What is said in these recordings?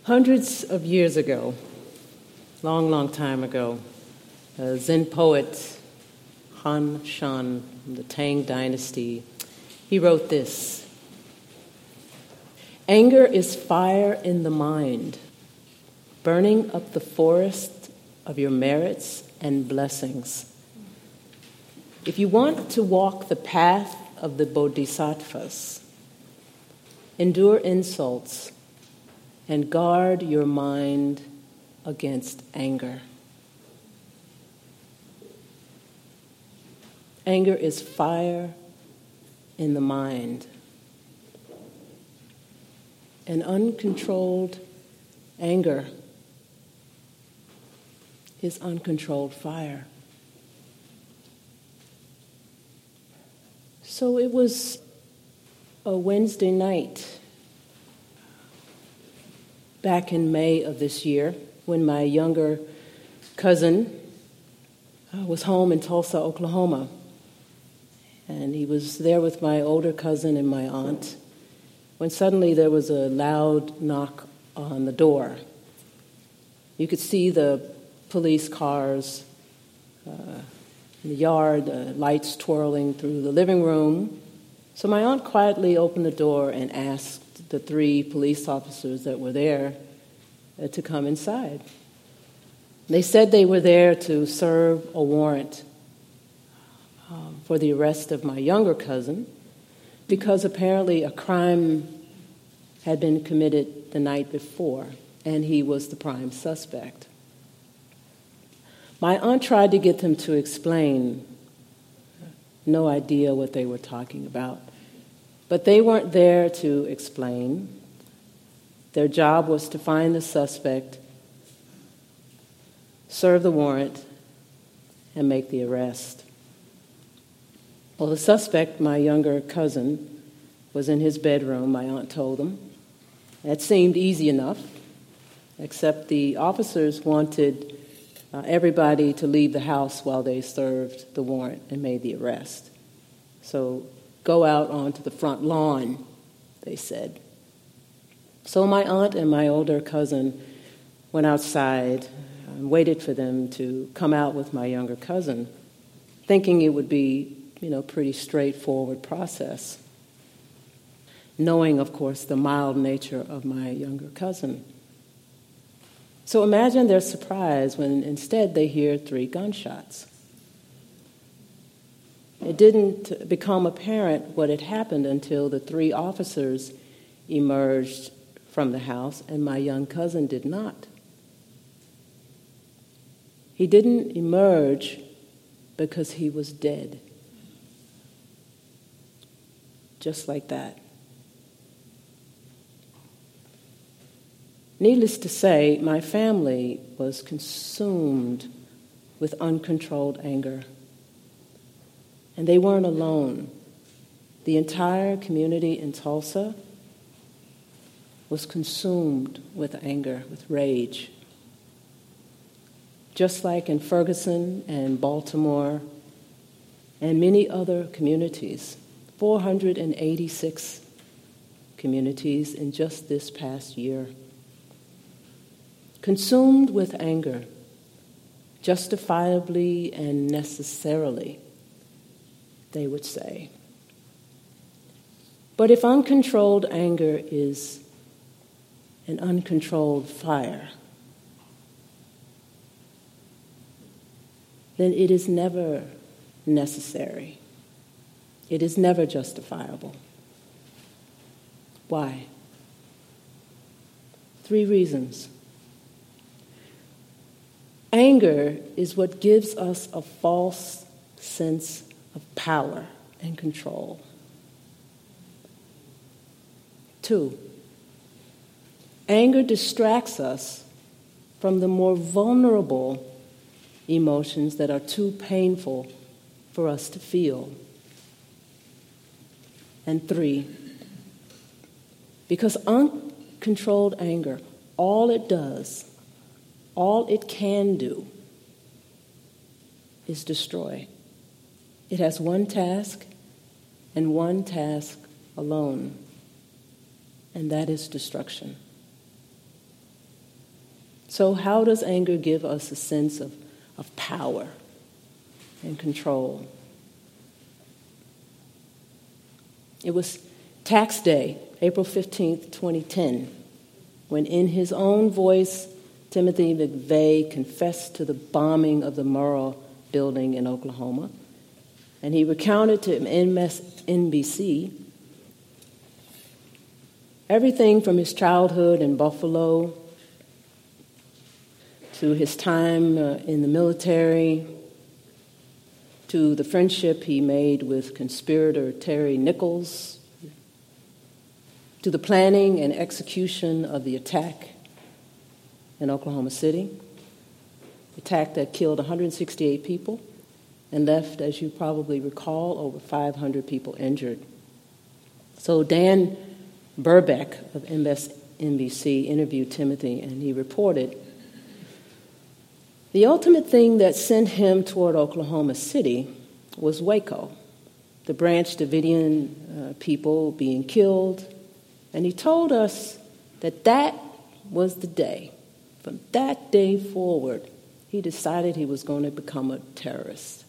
Hundreds of years ago, long time ago, a Zen poet, Han Shan, from the Tang Dynasty, he wrote this: "Anger is fire in the mind, burning up the forest of your merits and blessings. If you want to walk the path of the bodhisattvas, endure insults and guard your mind against anger." Anger is fire in the mind. And uncontrolled anger is uncontrolled fire. So it was a Wednesday night back in May of this year when my younger cousin was home in Tulsa, Oklahoma. And he was there with my older cousin and my aunt when suddenly there was a loud knock on the door. You could see the police cars in the yard, lights twirling through the living room. So my aunt quietly opened the door and asked the 3 police officers that were there to come inside. They said they were there to serve a warrant for the arrest of my younger cousin because apparently a crime had been committed the night before, and he was the prime suspect. My aunt tried to get them to explain. No idea what they were talking about. But they weren't there to explain. Their job was to find the suspect, serve the warrant, and make the arrest. Well, the suspect, my younger cousin, was in his bedroom, my aunt told them. That seemed easy enough, except the officers wanted everybody to leave the house while they served the warrant and made the arrest. So go out onto the front lawn, they said. So my aunt and my older cousin went outside and waited for them to come out with my younger cousin, thinking it would be, pretty straightforward process, knowing, of course, the mild nature of my younger cousin. So imagine their surprise when instead they hear 3 gunshots. It didn't become apparent what had happened until the 3 officers emerged from the house, and my young cousin did not. He didn't emerge because he was dead. Just like that. Needless to say, my family was consumed with uncontrolled anger. And they weren't alone. The entire community in Tulsa was consumed with anger, with rage. Just like in Ferguson and Baltimore and many other communities, 486 communities in just this past year. Consumed with anger, justifiably and necessarily, they would say. But if uncontrolled anger is an uncontrolled fire, then it is never necessary. It is never justifiable. Why? 3 reasons. Anger is what gives us a false sense of power and control. 2, anger distracts us from the more vulnerable emotions that are too painful for us to feel. And 3, because uncontrolled anger, all it can do is destroy. It has one task and one task alone, and that is destruction. So how does anger give us a sense of power and control? It was tax day, April 15th, 2010, when in his own voice, Timothy McVeigh confessed to the bombing of the Murrah building in Oklahoma. And he recounted to MSNBC everything from his childhood in Buffalo to his time in the military, to the friendship he made with conspirator Terry Nichols, to the planning and execution of the attack in Oklahoma City, attack that killed 168 people and left, as you probably recall, over 500 people injured. So Dan Burbeck of MSNBC interviewed Timothy, and he reported, the ultimate thing that sent him toward Oklahoma City was Waco, the Branch Davidian people being killed. And he told us that that was the day. From that day forward, he decided he was going to become a terrorist.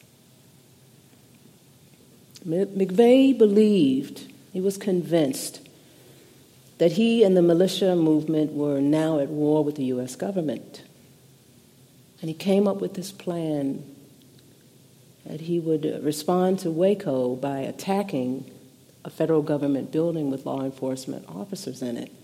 McVeigh believed, he was convinced, that he and the militia movement were now at war with the U.S. government. And he came up with this plan that he would respond to Waco by attacking a federal government building with law enforcement officers in it.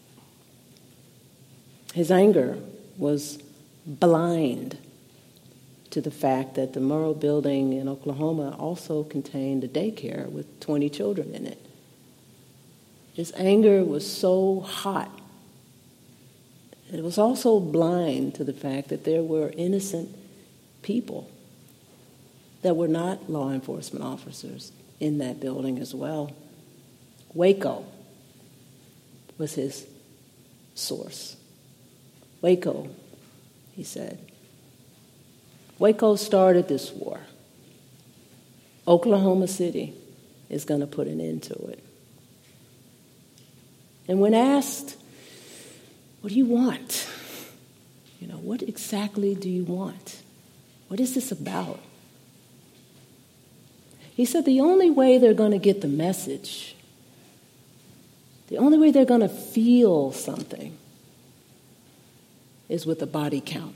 His anger was blind to the fact that the Murrah building in Oklahoma also contained a daycare with 20 children in it. His anger was so hot. It was also blind to the fact that there were innocent people that were not law enforcement officers in that building as well. Waco was his source. Waco, he said. Waco started this war. Oklahoma City is going to put an end to it. And when asked, what do you want? What exactly do you want? What is this about? He said the only way they're going to get the message, the only way they're going to feel something is with a body count.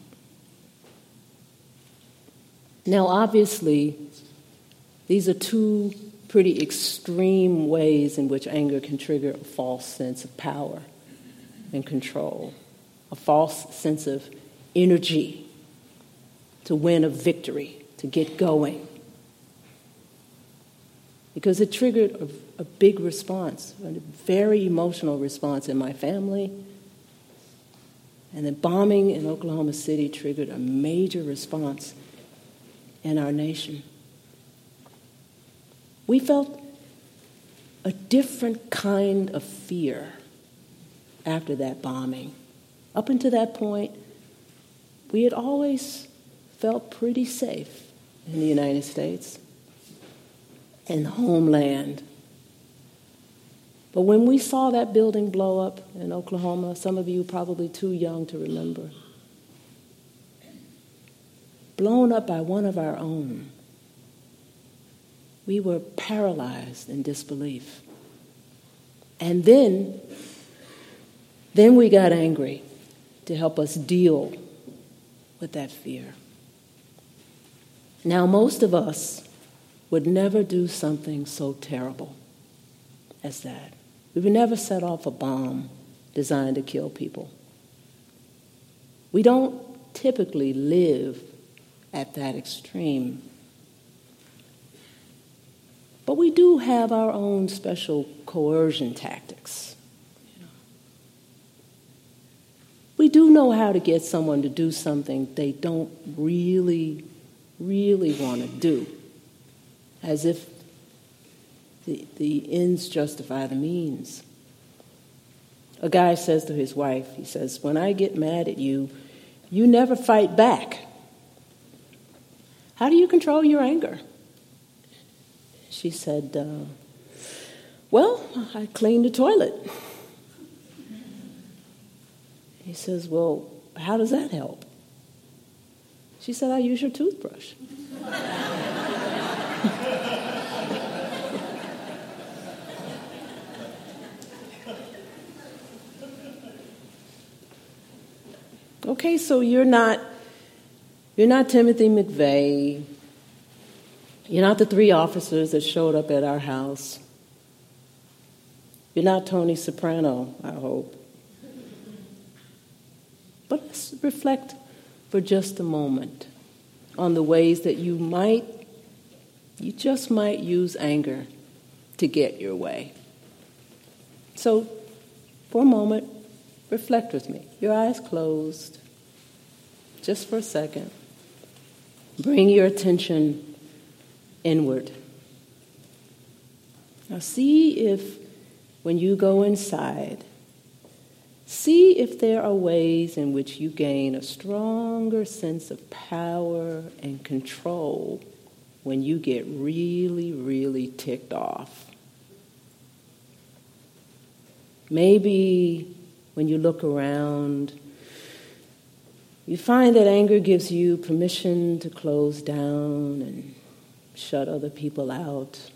Now, obviously, these are two pretty extreme ways in which anger can trigger a false sense of power and control, a false sense of energy to win a victory, to get going. Because it triggered a big response, a very emotional response in my family. And the bombing in Oklahoma City triggered a major response in our nation. We felt a different kind of fear after that bombing. Up until that point, we had always felt pretty safe in the United States and the homeland. But when we saw that building blow up in Oklahoma, some of you probably too young to remember, blown up by one of our own, we were paralyzed in disbelief. And then we got angry to help us deal with that fear. Now, most of us would never do something so terrible as that. We would never set off a bomb designed to kill people. We don't typically live at that extreme. But we do have our own special coercion tactics. We do know how to get someone to do something they don't really want to do, as if the ends justify the means. A guy says to his wife, he says, when I get mad at you, you never fight back. How do you control your anger? She said, well, I clean the toilet. He says, well, how does that help? She said, I use your toothbrush. Okay, so you're not Timothy McVeigh. You're not the 3 officers that showed up at our house. You're not Tony Soprano, I hope. But let's reflect for just a moment on the ways that you just might use anger to get your way. So, for a moment, reflect with me. Your eyes closed, just for a second. Bring your attention inward. Now see if, when you go inside, see if there are ways in which you gain a stronger sense of power and control when you get really, really ticked off. Maybe when you look around, you find that anger gives you permission to close down and shut other people out.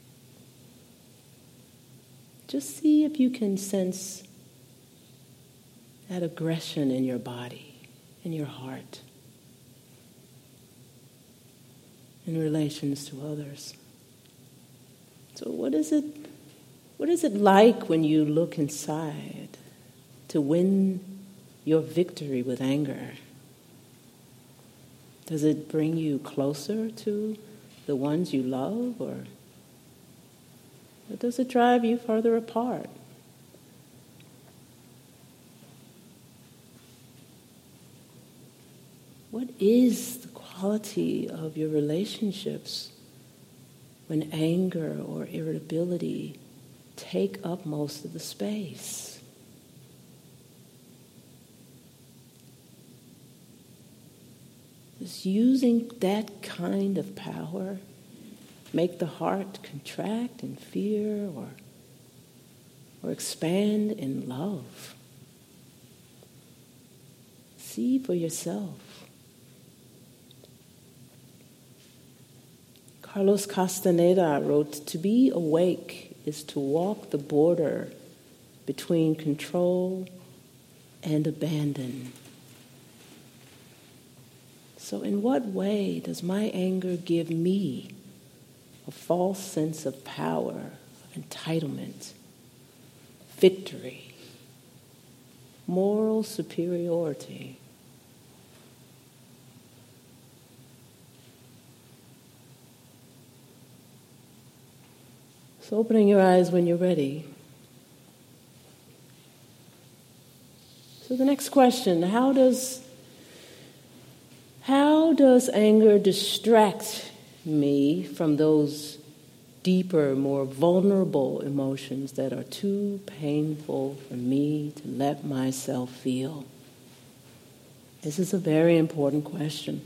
Just see if you can sense that aggression in your body, in your heart, in relations to others. So what is it like when you look inside to win your victory with anger? Does it bring you closer to the ones you love, or does it drive you further apart? What is the quality of your relationships when anger or irritability take up most of the space? Does using that kind of power make the heart contract in fear or expand in love? See for yourself. Carlos Castaneda wrote, "To be awake is to walk the border between control and abandon." So in what way does my anger give me a false sense of power, of entitlement, victory, moral superiority? So opening your eyes when you're ready. So the next question, how does anger distract me from those deeper, more vulnerable emotions that are too painful for me to let myself feel? This is a very important question.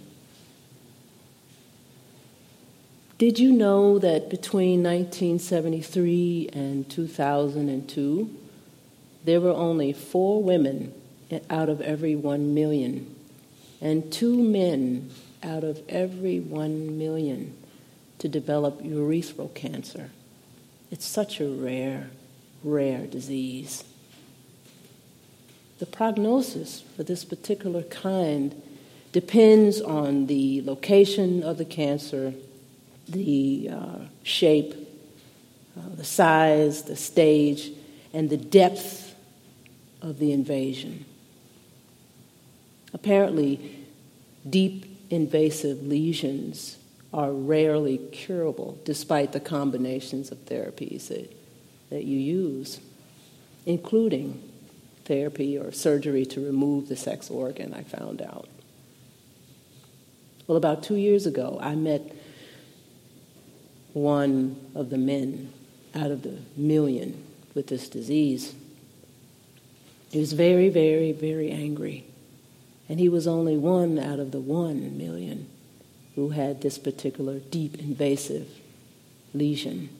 Did you know that between 1973 and 2002, there were only 4 women out of every 1 million and 2 men out of every 1 million to develop urethral cancer? It's such a rare, rare disease. The prognosis for this particular kind depends on the location of the cancer, the shape, the size, the stage, and the depth of the invasion. Apparently, deep invasive lesions are rarely curable despite the combinations of therapies that you use, including therapy or surgery to remove the sex organ, I found out. Well, about 2 years ago, I met one of the men out of the million with this disease. He was very, very, very angry. And he was only one out of the 1 million who had this particular deep invasive lesion.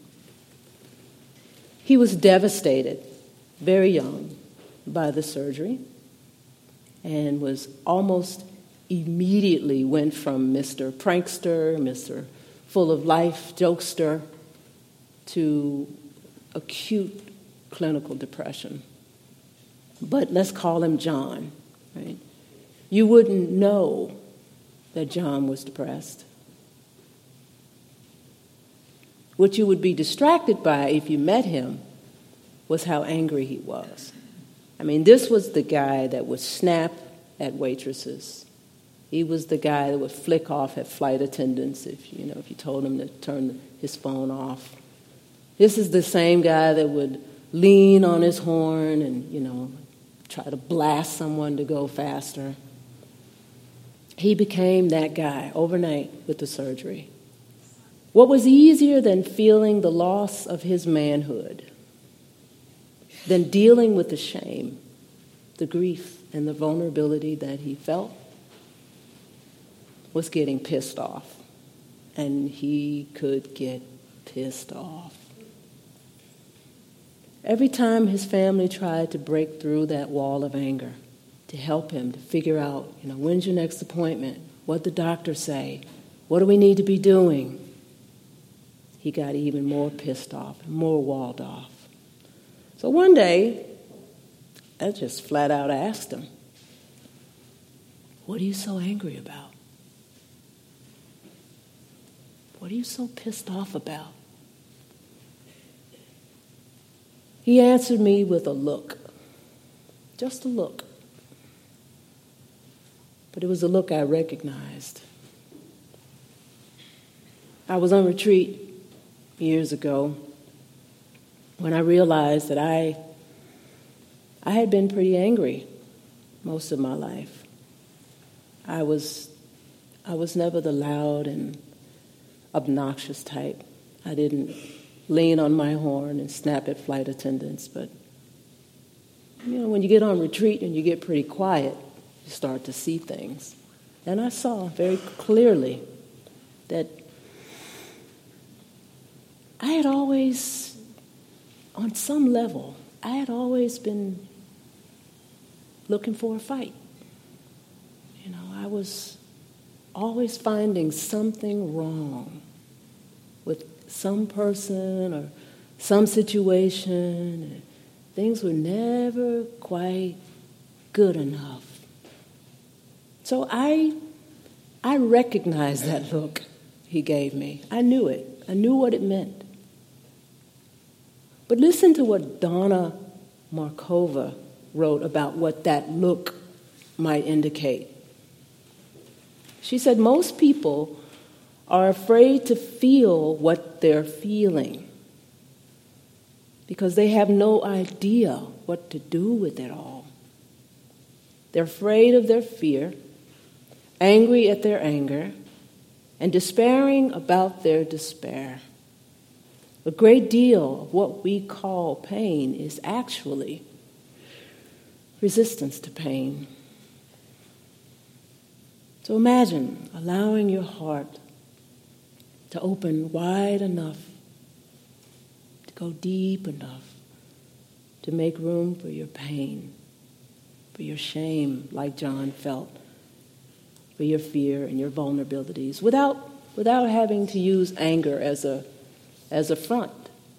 He was devastated, very young, by the surgery. and was almost immediately went from Mr. Prankster, Mr. Full of Life jokester, to acute clinical depression. But let's call him John, right? You wouldn't know that John was depressed. What you would be distracted by if you met him was how angry he was. I mean, this was the guy that would snap at waitresses. He was the guy that would flick off at flight attendants if you told him to turn his phone off. This is the same guy that would lean on his horn and, try to blast someone to go faster. He became that guy overnight with the surgery. What was easier than feeling the loss of his manhood, than dealing with the shame, the grief, and the vulnerability that he felt, was getting pissed off. And he could get pissed off. Every time his family tried to break through that wall of anger, to help him to figure out, when's your next appointment? What'd the doctor say? What do we need to be doing? He got even more pissed off, more walled off. So one day, I just flat out asked him, "What are you so angry about? What are you so pissed off about?" He answered me with a look, just a look. But it was a look I recognized. I was on retreat years ago when I realized that I had been pretty angry most of my life. I was never the loud and obnoxious type. I didn't lean on my horn and snap at flight attendants, but when you get on retreat and you get pretty quiet, you start to see things. And I saw very clearly that I had always, on some level, I had always been looking for a fight. I was always finding something wrong with some person or some situation. Things were never quite good enough. So I recognized that look he gave me. I knew it. I knew what it meant. But listen to what Donna Markova wrote about what that look might indicate. She said, most people are afraid to feel what they're feeling because they have no idea what to do with it all. They're afraid of their fear, angry at their anger, and despairing about their despair. A great deal of what we call pain is actually resistance to pain. So imagine allowing your heart to open wide enough, to go deep enough, to make room for your pain, for your shame, like John felt, for your fear and your vulnerabilities, without having to use anger as a front.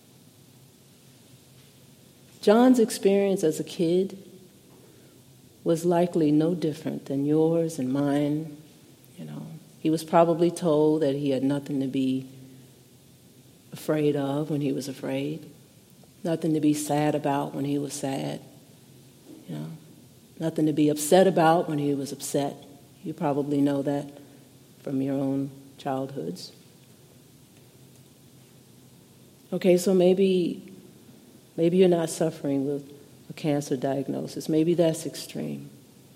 John's experience as a kid was likely no different than yours and mine. He was probably told that he had nothing to be afraid of when he was afraid, nothing to be sad about when he was sad, nothing to be upset about when he was upset. You probably know that from your own childhoods. Okay, so maybe you're not suffering with a cancer diagnosis. Maybe that's extreme.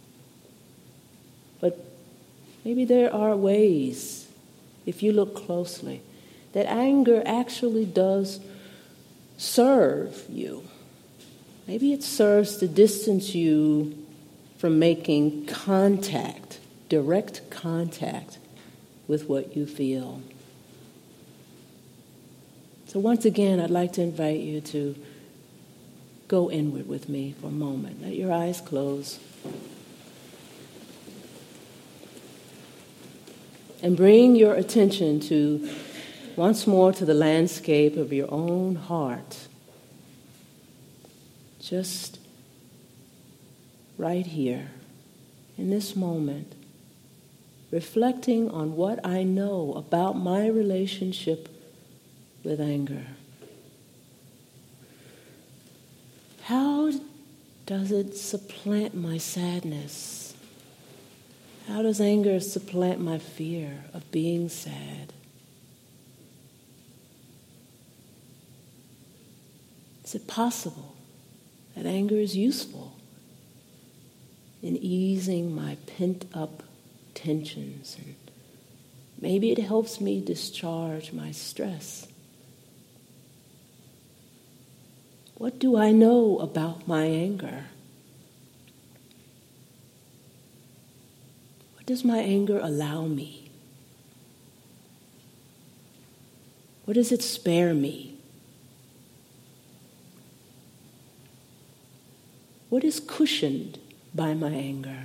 But maybe there are ways, if you look closely, that anger actually does serve you. Maybe it serves to distance you from making contact, direct contact with what you feel. So once again, I'd like to invite you to go inward with me for a moment. Let your eyes close. and bring your attention once more to the landscape of your own heart. Just right here, in this moment, reflecting on what I know about my relationship with anger. How does it supplant my sadness? How does anger supplant my fear of being sad? Is it possible that anger is useful in easing my pent-up tensions, and maybe it helps me discharge my stress? What do I know about my anger? What does my anger allow me? What does it spare me? What is cushioned by my anger?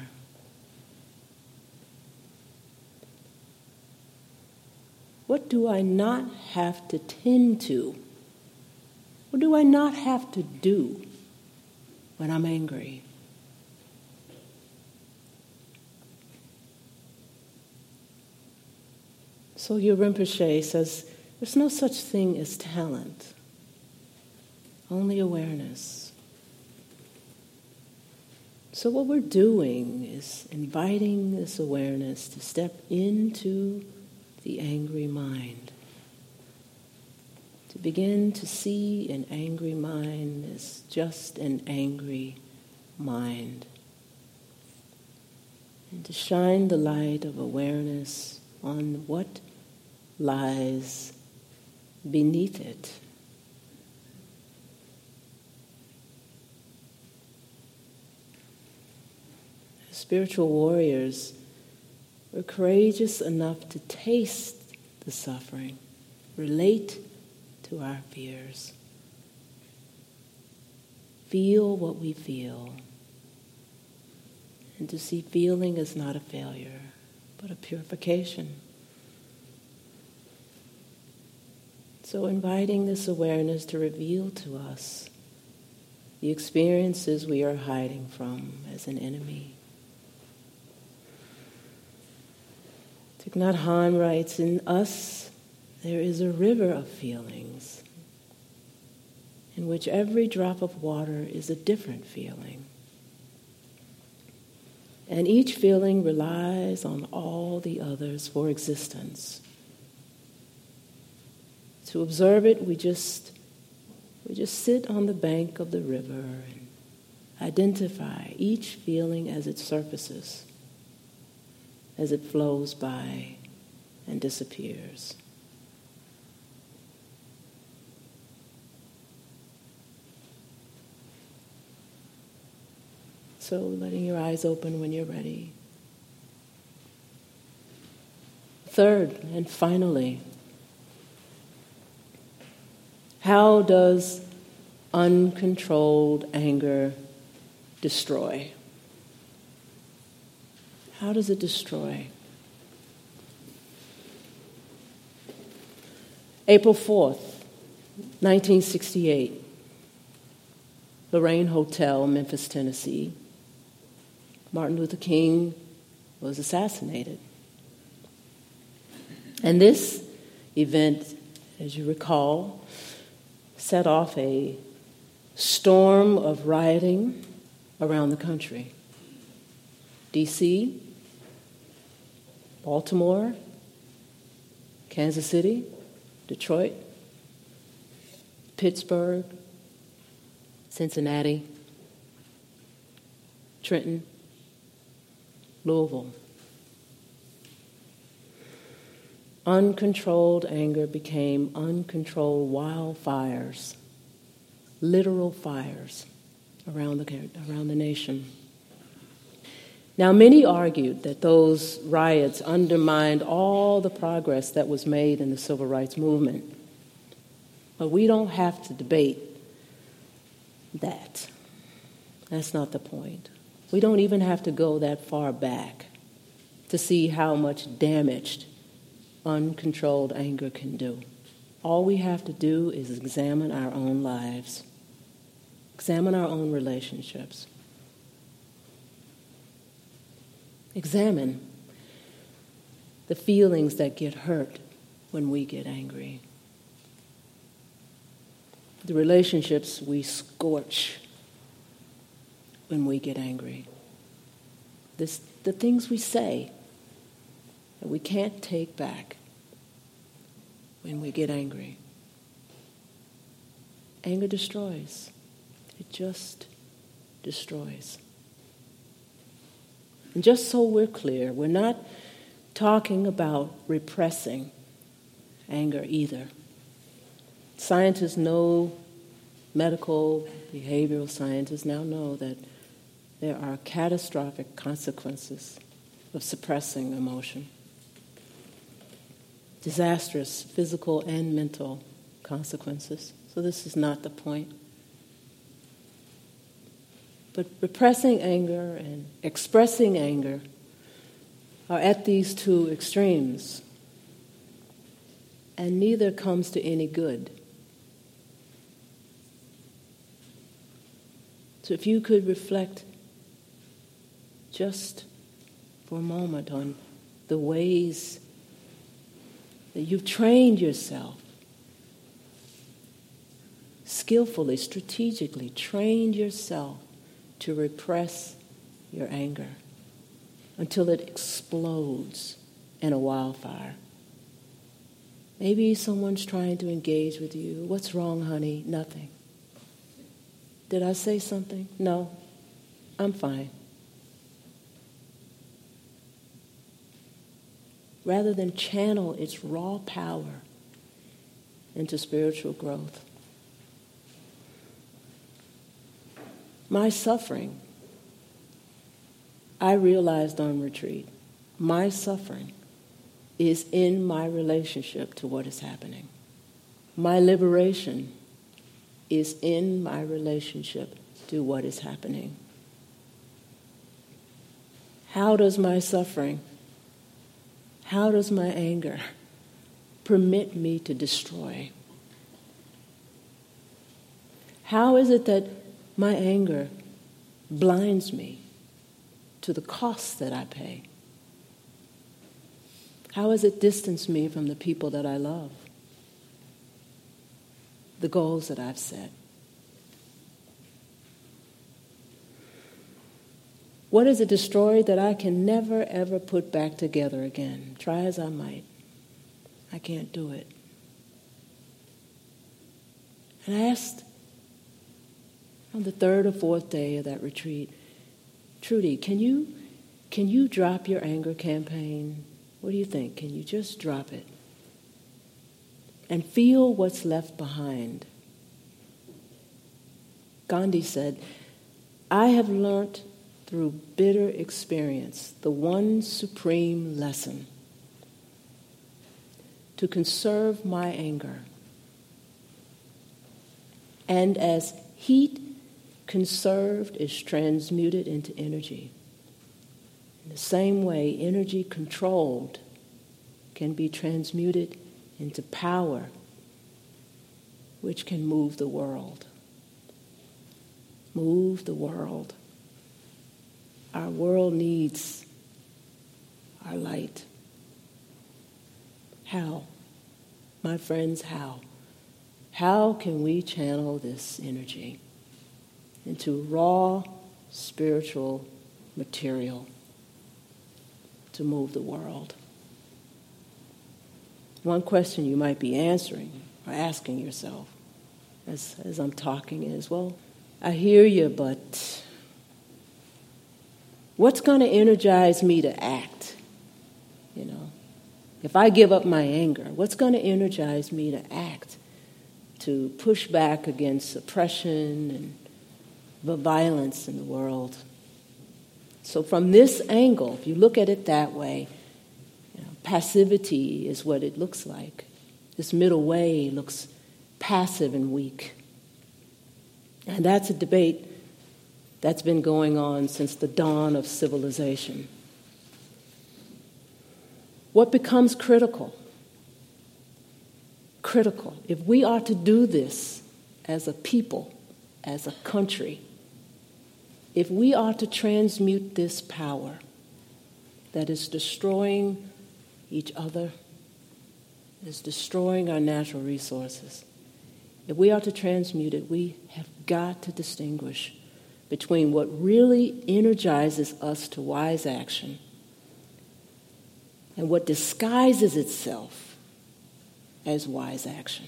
What do I not have to tend to? What do I not have to do when I'm angry? Sogyal Rinpoche says there's no such thing as talent, only awareness. So what we're doing is inviting this awareness to step into the angry mind, to begin to see an angry mind as just an angry mind, and to shine the light of awareness on what lies beneath it. Spiritual warriors were courageous enough to taste the suffering, relate to our fears, feel what we feel, and to see feeling as not a failure, but a purification. So inviting this awareness to reveal to us the experiences we are hiding from as an enemy. Thich Nhat Hanh writes, in us there is a river of feelings in which every drop of water is a different feeling. And each feeling relies on all the others for existence. To observe it, we just sit on the bank of the river and identify each feeling as it surfaces, as it flows by and disappears. So letting your eyes open when you're ready. Third and finally, how does uncontrolled anger destroy? How does it destroy? April 4th, 1968, Lorraine Hotel, Memphis, Tennessee. Martin Luther King was assassinated. And this event, as you recall, set off a storm of rioting around the country. D.C., Baltimore, Kansas City, Detroit, Pittsburgh, Cincinnati, Trenton, Louisville. Uncontrolled anger became uncontrolled wildfires, literal fires around the nation. Now, many argued that those riots undermined all the progress that was made in the civil rights movement. But we don't have to debate that. That's not the point. We don't even have to go that far back to see how much damage uncontrolled anger can do. All we have to do is examine our own lives, examine our own relationships. Examine the feelings that get hurt when we get angry. The relationships we scorch when we get angry. The things we say that we can't take back when we get angry. Anger destroys. It just destroys. And just so we're clear, we're not talking about repressing anger either. Scientists know, medical, behavioral scientists now know that there are catastrophic consequences of suppressing emotion. Disastrous physical and mental consequences. So this is not the point. But repressing anger and expressing anger are at these two extremes, and neither comes to any good. So if you could reflect just for a moment on the ways that you've trained yourself, skillfully, strategically trained yourself to repress your anger until it explodes in a wildfire. Maybe someone's trying to engage with you. What's wrong, honey? Nothing. Did I say something? No, I'm fine. Rather than channel its raw power into spiritual growth. My suffering, I realized on retreat, my suffering is in my relationship to what is happening. My liberation is in my relationship to what is happening. How does my suffering, how does my anger permit me to destroy? How is it that my anger blinds me to the costs that I pay? How has it distanced me from the people that I love? The goals that I've set? What has it destroyed that I can never, ever put back together again? Try as I might. I can't do it. And I asked on the third or fourth day of that retreat, Trudy, can you drop your anger campaign? What do you think? Can you just drop it? And feel what's left behind. Gandhi said, I have learnt through bitter experience the one supreme lesson: to conserve my anger. And as heat conserved is transmuted into energy, in the same way, energy controlled can be transmuted into power, which can move the world. Move the world. Our world needs our light. How? My friends, how? How can we channel this energy into raw spiritual material to move the world? One question you might be answering or asking yourself as I'm talking is, well, I hear you, but what's going to energize me to act? You know, if I give up my anger, what's going to energize me to act, to push back against oppression and the violence in the world? So from this angle, if you look at it that way, passivity is what it looks like. This middle way looks passive and weak. And that's a debate that's been going on since the dawn of civilization. What becomes critical critical. If we are to do this as a people, as a country, if we are to transmute this power that is destroying each other, is destroying our natural resources, if we are to transmute it, we have got to distinguish between what really energizes us to wise action and what disguises itself as wise action.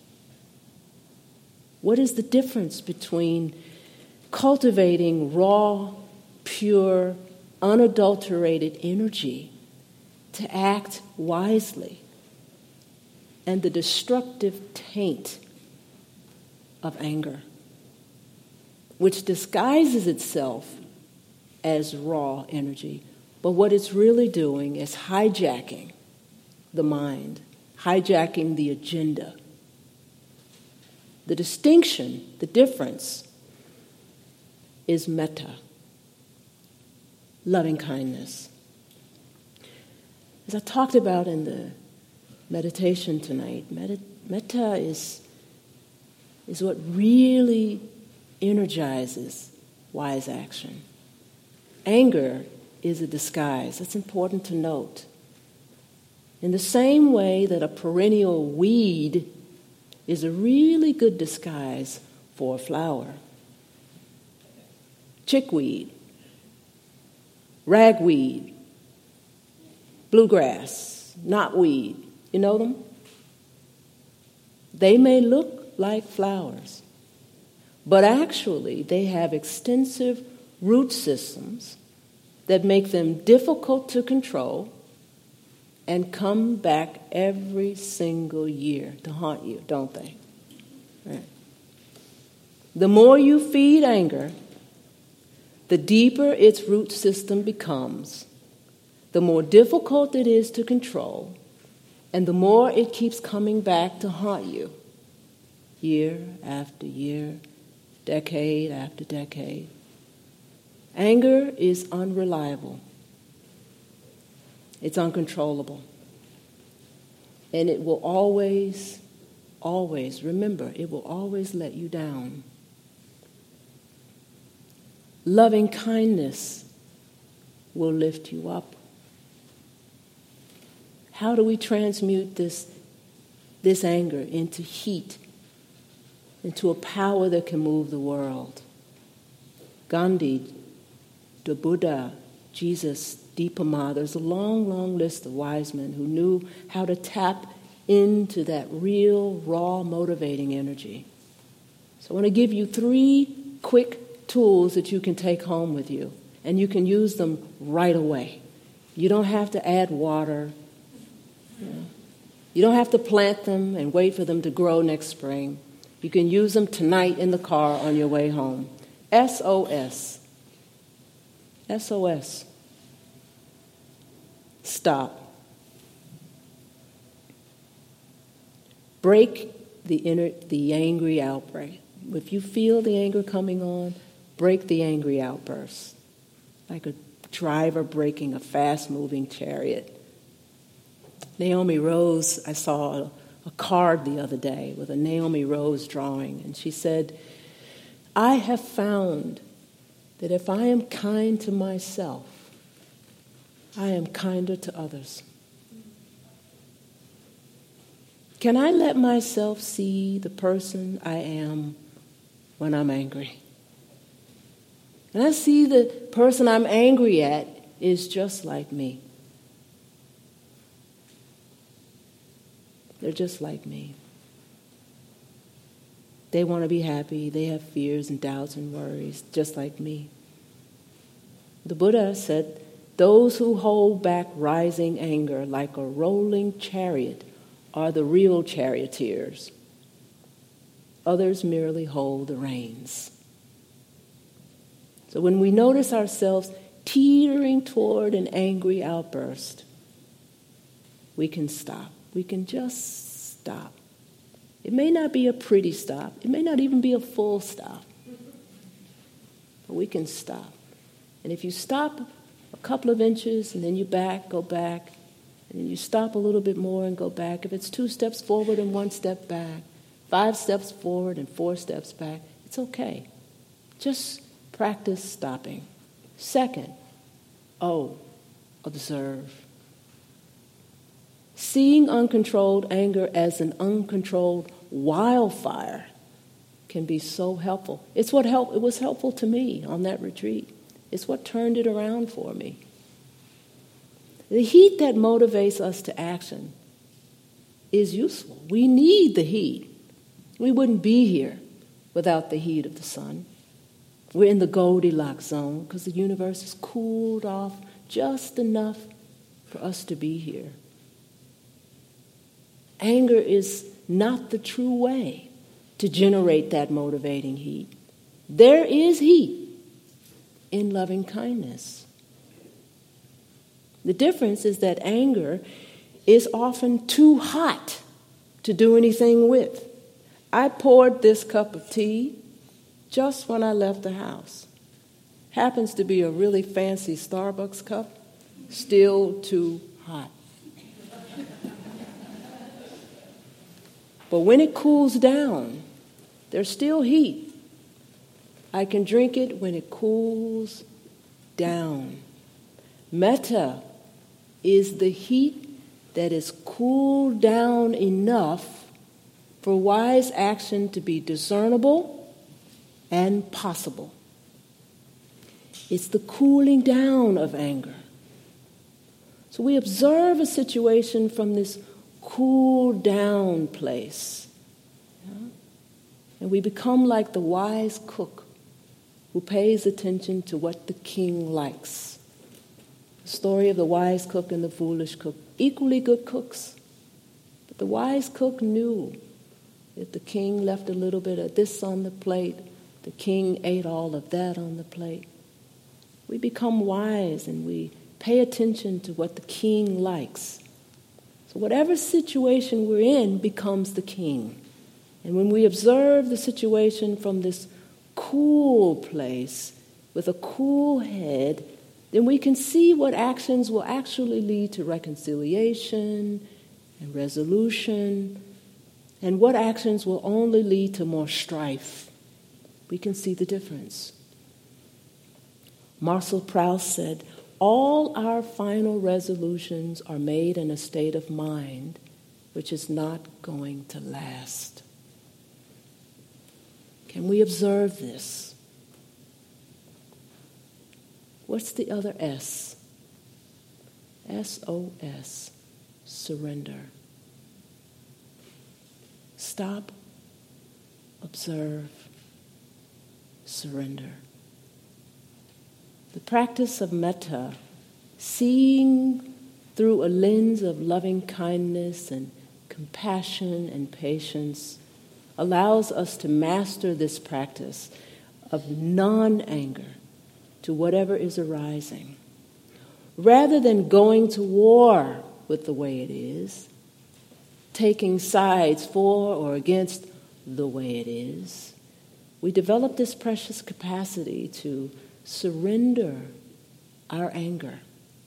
What is the difference between cultivating raw, pure, unadulterated energy to act wisely and the destructive taint of anger, which disguises itself as raw energy, but what it's really doing is hijacking the mind, hijacking the agenda. The distinction, the difference, is metta, loving kindness. As I talked about in the meditation tonight, metta is what really energizes wise action. Anger is a disguise. That's important to note. In the same way that a perennial weed is a really good disguise for a flower. Chickweed, ragweed, bluegrass, knotweed, you know them? They may look like flowers, but actually they have extensive root systems that make them difficult to control and come back every single year to haunt you, don't they? Right. The more you feed anger, the deeper its root system becomes, the more difficult it is to control, and the more it keeps coming back to haunt you, year after year, decade after decade. Anger is unreliable. It's uncontrollable. And it will always, remember, it will always let you down. Loving kindness will lift you up. How do we transmute this anger into heat, into a power that can move the world? Gandhi, the Buddha, Jesus, Dipa Ma, there's a long, long list of wise men who knew how to tap into that real, raw, motivating energy. So I want to give you 3 quick tools that you can take home with you, and you can use them right away. You don't have to add water. You don't have to plant them and wait for them to grow next spring. You can use them tonight in the car on your way home. SOS. SOS. Stop. Break the angry outbreak. If you feel the anger coming on, break the angry outburst. Like a driver braking a fast-moving chariot. Naomi Rose, I saw a card the other day with a Naomi Rose drawing, and she said, I have found that if I am kind to myself, I am kinder to others. Can I let myself see the person I am when I'm angry? And I see the person I'm angry at is just like me. They're just like me. They want to be happy. They have fears and doubts and worries, just like me. The Buddha said, those who hold back rising anger like a rolling chariot are the real charioteers. Others merely hold the reins. So when we notice ourselves teetering toward an angry outburst, we can stop. We can just stop. It may not be a pretty stop. It may not even be a full stop. But we can stop. And if you stop a couple of inches and then you go back, And you stop a little bit more and go back. If it's 2 steps forward and 1 step back, 5 steps forward and 4 steps back, it's okay. Just practice stopping. Second, observe. Seeing uncontrolled anger as an uncontrolled wildfire can be so helpful. It was helpful to me on that retreat. It's what turned it around for me. The heat that motivates us to action is useful. We need the heat. We wouldn't be here without the heat of the sun. We're in the Goldilocks zone because the universe has cooled off just enough for us to be here. Anger is not the true way to generate that motivating heat. There is heat in loving kindness. The difference is that anger is often too hot to do anything with. I poured this cup of tea just when I left the house. Happens to be a really fancy Starbucks cup, still too hot. But when it cools down, there's still heat. I can drink it when it cools down. Metta is the heat that is cooled down enough for wise action to be discernible and possible. It's the cooling down of anger. So we observe a situation from this cool down place. And we become like the wise cook who pays attention to what the king likes. The story of the wise cook and the foolish cook, equally good cooks. But the wise cook knew if the king left a little bit of this on the plate, the king ate all of that on the plate. We become wise and we pay attention to what the king likes. So whatever situation we're in becomes the king. And when we observe the situation from this cool place with a cool head, then we can see what actions will actually lead to reconciliation and resolution, and what actions will only lead to more strife. We can see the difference. Marcel Proust said, "All our final resolutions are made in a state of mind which is not going to last." Can we observe this? What's the other S? SOS, surrender. Stop, observe, surrender. The practice of metta, seeing through a lens of loving kindness and compassion and patience, allows us to master this practice of non-anger to whatever is arising. Rather than going to war with the way it is, taking sides for or against the way it is, we develop this precious capacity to surrender our anger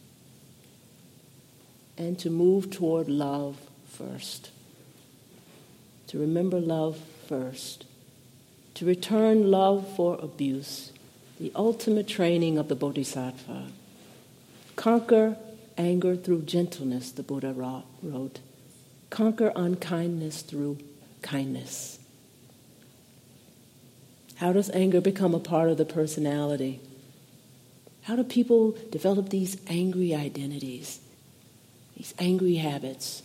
and to move toward love first. To remember love first. To return love for abuse, the ultimate training of the Bodhisattva. Conquer anger through gentleness, the Buddha wrote. Conquer unkindness through kindness. How does anger become a part of the personality? How do people develop these angry identities, these angry habits?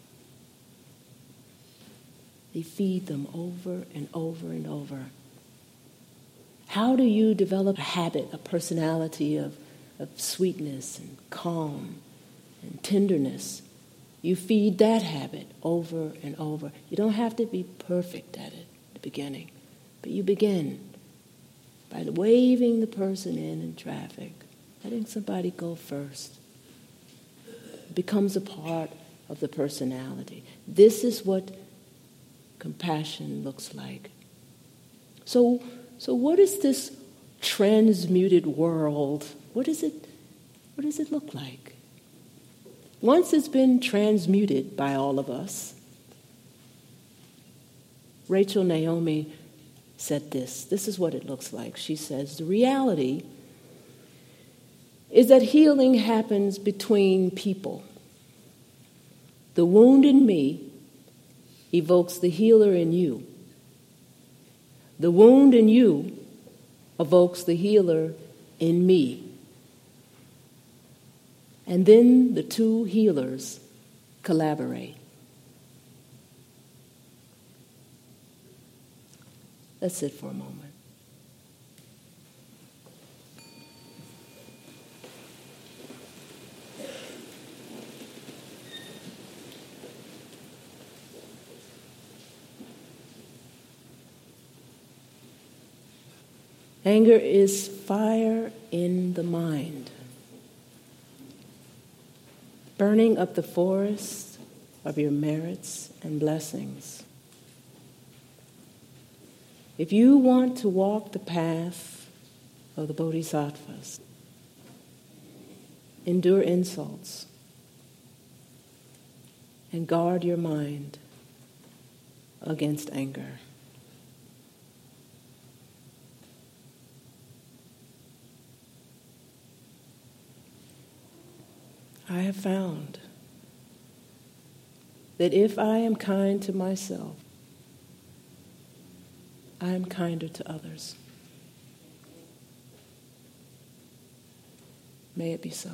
They feed them over and over and over. How do you develop a habit, a personality of sweetness and calm and tenderness? You feed that habit over and over. You don't have to be perfect at it at the beginning, but you begin by waving the person in traffic, letting somebody go first. It becomes a part of the personality. This is what compassion looks like. So what is this transmuted world? What does it look like? once it's been transmuted by all of us, Rachel Naomi said this. This is what it looks like. She says, the reality is that healing happens between people. The wound in me evokes the healer in you. The wound in you evokes the healer in me. And then the two healers collaborate. Let's sit for a moment. Anger is fire in the mind, burning up the forest of your merits and blessings. If you want to walk the path of the Bodhisattvas, endure insults and guard your mind against anger. I have found that if I am kind to myself, I am kinder to others. May it be so.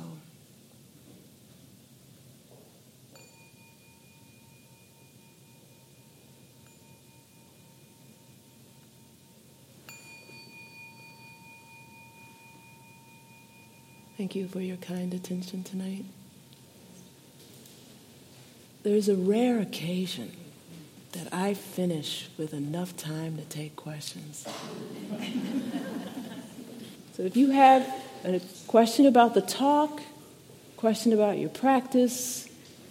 Thank you for your kind attention tonight. There's a rare occasion that I finish with enough time to take questions. So if you have a question about the talk, question about your practice,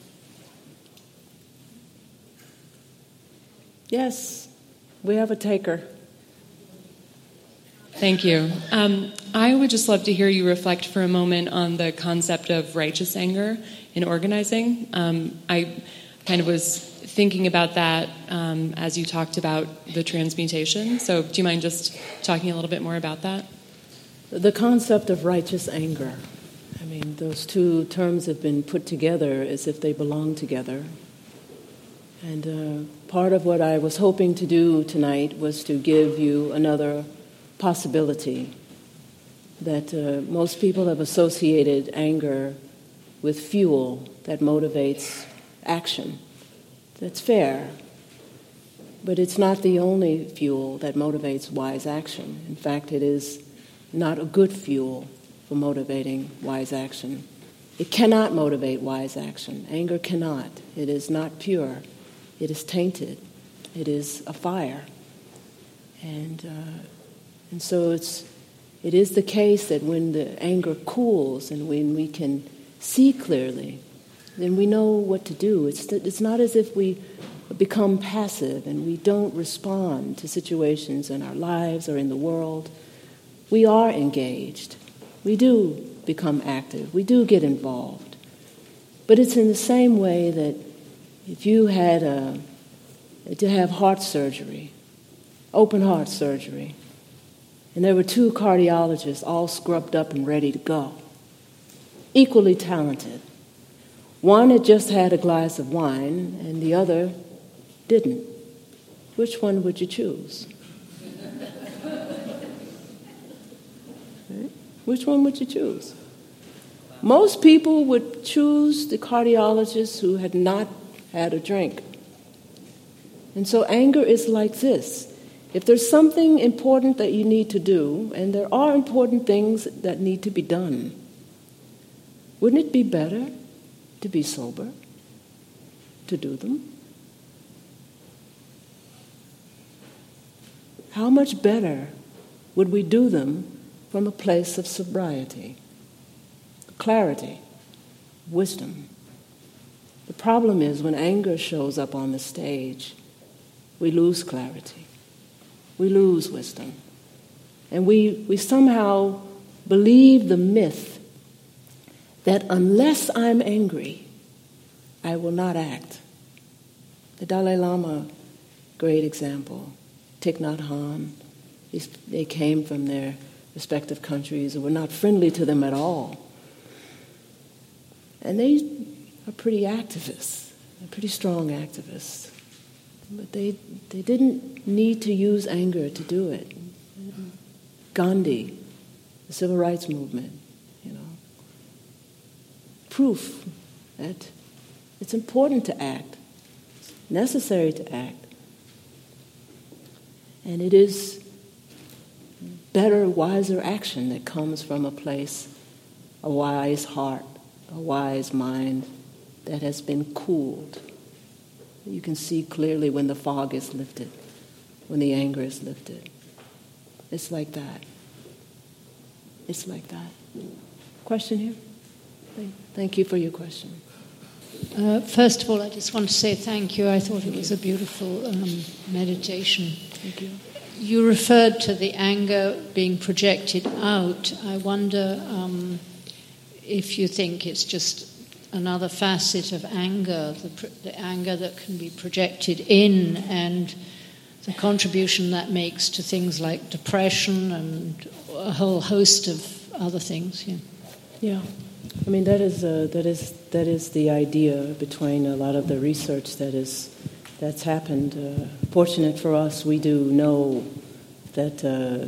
yes, we have a taker. Thank you. I would just love to hear you reflect for a moment on the concept of righteous anger in organizing. I kind of was thinking about that as you talked about the transmutation. So do you mind just talking a little bit more about that? The concept of righteous anger. I mean, those two terms have been put together as if they belong together. And part of what I was hoping to do tonight was to give you another possibility that most people have associated anger with fuel that motivates action. That's fair, but it's not the only fuel that motivates wise action. In fact, it is not a good fuel for motivating wise action. It cannot motivate wise action. Anger cannot. It is not pure. It is tainted. It is a fire. And so it is the case that when the anger cools and when we can see clearly, then we know what to do. It's not as if we become passive and we don't respond to situations in our lives or in the world. We are engaged. We do become active. We do get involved. But it's in the same way that if you had to have heart surgery, open heart surgery, and there were two cardiologists all scrubbed up and ready to go, equally talented. One had just had a glass of wine and the other didn't. Which one would you choose? Which one would you choose? Most people would choose the cardiologist who had not had a drink. And so anger is like this. If there's something important that you need to do, and there are important things that need to be done, wouldn't it be better to be sober, to do them? How much better would we do them from a place of sobriety, clarity, wisdom? The problem is when anger shows up on the stage, we lose clarity. We lose wisdom. And we somehow believe the myth that unless I'm angry, I will not act. The Dalai Lama, great example. Thich Nhat Hanh, they came from their respective countries and were not friendly to them at all. And they are pretty activists, pretty strong activists. But they didn't need to use anger to do it. Gandhi, the civil rights movement, proof that it's important to act, it's necessary to act. And it is better, wiser action that comes from a place, a wise heart, a wise mind that has been cooled. You can see clearly when the fog is lifted, when the anger is lifted. It's like that. It's like that. Question here? Thank you for your question. First of all, I just want to say thank you. I thought it was a beautiful meditation. Thank you. You referred to the anger being projected out. I wonder if you think it's just another facet of anger, the anger that can be projected in, and the contribution that makes to things like depression and a whole host of other things. Yeah. I mean, that is the idea between a lot of the research that's happened. Fortunate for us, we do know that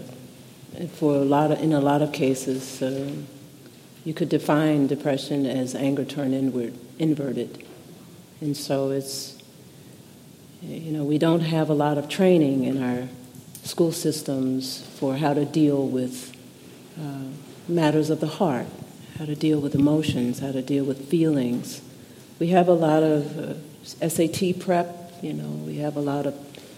in a lot of cases, you could define depression as anger turned inverted, and so it's we don't have a lot of training in our school systems for how to deal with matters of the heart, how to deal with emotions, how to deal with feelings. We have a lot of SAT prep, we have a lot of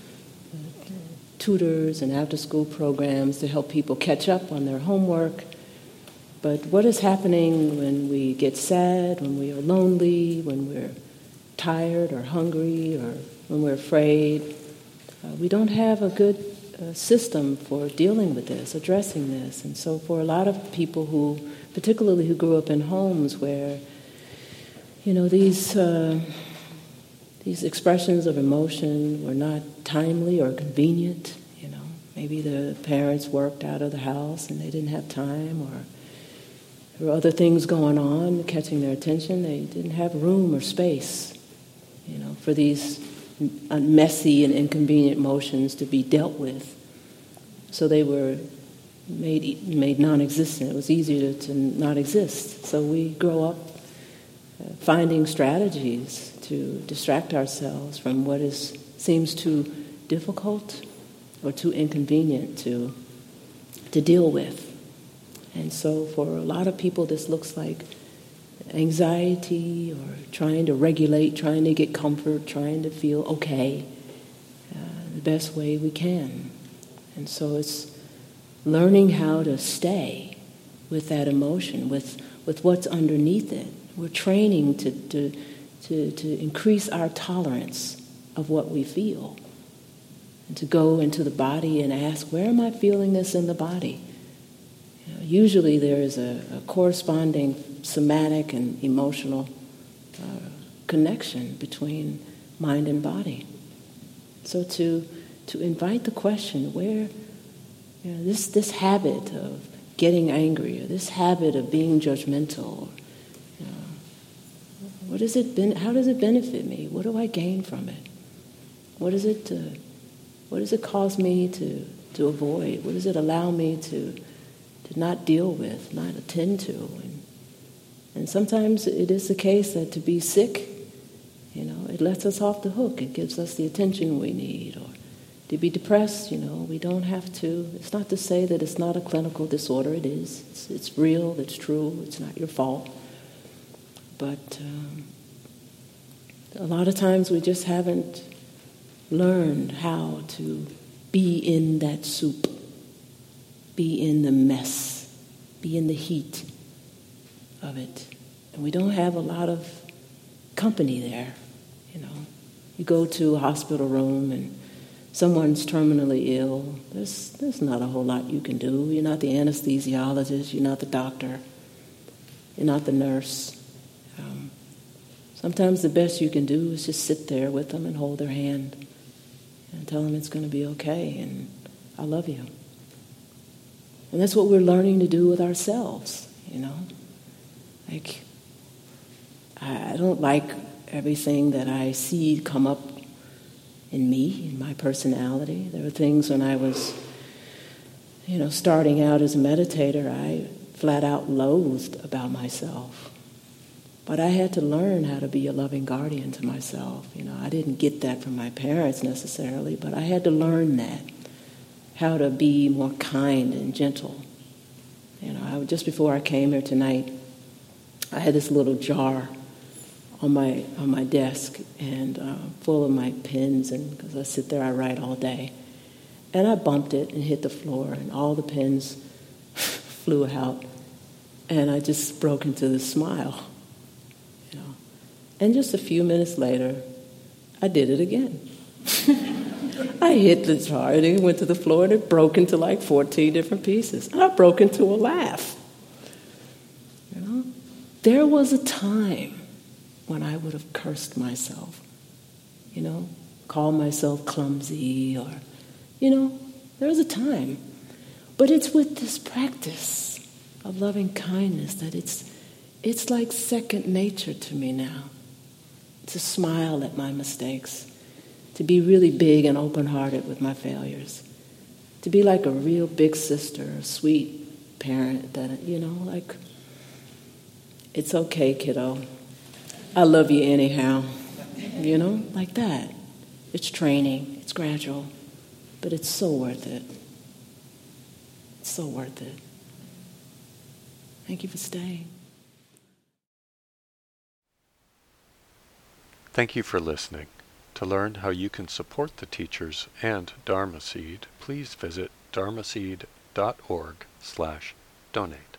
tutors and after-school programs to help people catch up on their homework. But what is happening when we get sad, when we are lonely, when we're tired or hungry, or when we're afraid? We don't have a good system for dealing with this, addressing this. And so for a lot of people particularly who grew up in homes where, these expressions of emotion were not timely or convenient, maybe the parents worked out of the house and they didn't have time, or there were other things going on catching their attention. They didn't have room or space, for these messy and inconvenient emotions to be dealt with. So they were made non-existent. It was easier to not exist. So we grow up finding strategies to distract ourselves from what seems too difficult or too inconvenient to deal with. And so for a lot of people, this looks like anxiety or trying to regulate, trying to get comfort, trying to feel okay the best way we can. And so it's learning how to stay with that emotion, with what's underneath it. We're training to increase our tolerance of what we feel, and to go into the body and ask, where am I feeling this in the body? Usually there is a corresponding somatic and emotional connection between mind and body. So to invite the question, where this habit of getting angry, or this habit of being judgmental, how does it benefit me? What do I gain from it? What does it cause me to avoid? What does it allow me to not deal with, not attend to? And sometimes it is the case that to be sick, it lets us off the hook. It gives us the attention we need. Or to be depressed, we don't have to. It's not to say that it's not a clinical disorder. It is. It's real. It's true. It's not your fault. But a lot of times we just haven't learned how to be in that soup, be in the mess, be in the heat of it. And we don't have a lot of company there. You go to a hospital room and someone's terminally ill. There's not a whole lot you can do. You're not the anesthesiologist. You're not the doctor. You're not the nurse. Sometimes the best you can do is just sit there with them and hold their hand and tell them it's going to be okay and I love you. And that's what we're learning to do with ourselves, you know. Like, I don't like everything that I see come up in me, in my personality. There were things when I was, starting out as a meditator, I flat out loathed about myself. But I had to learn how to be a loving guardian to myself. I didn't get that from my parents necessarily, but I had to learn that, how to be more kind and gentle. Just before I came here tonight, I had this little jar on my desk and full of my pens, and because I sit there, I write all day. And I bumped it and hit the floor, and all the pens flew out, and I just broke into this smile. And just a few minutes later, I did it again. I hit the jar, and it went to the floor, and it broke into like 14 different pieces. And I broke into a laugh. There was a time when I would have cursed myself, called myself clumsy, or, there was a time. But it's with this practice of loving kindness that it's like second nature to me now, to smile at my mistakes, to be really big and open-hearted with my failures, to be like a real big sister, a sweet parent that, it's okay, kiddo. I love you anyhow. Like that. It's training. It's gradual. But it's so worth it. It's so worth it. Thank you for staying. Thank you for listening. To learn how you can support the teachers and Dharma Seed, please visit dharmaseed.org/donate.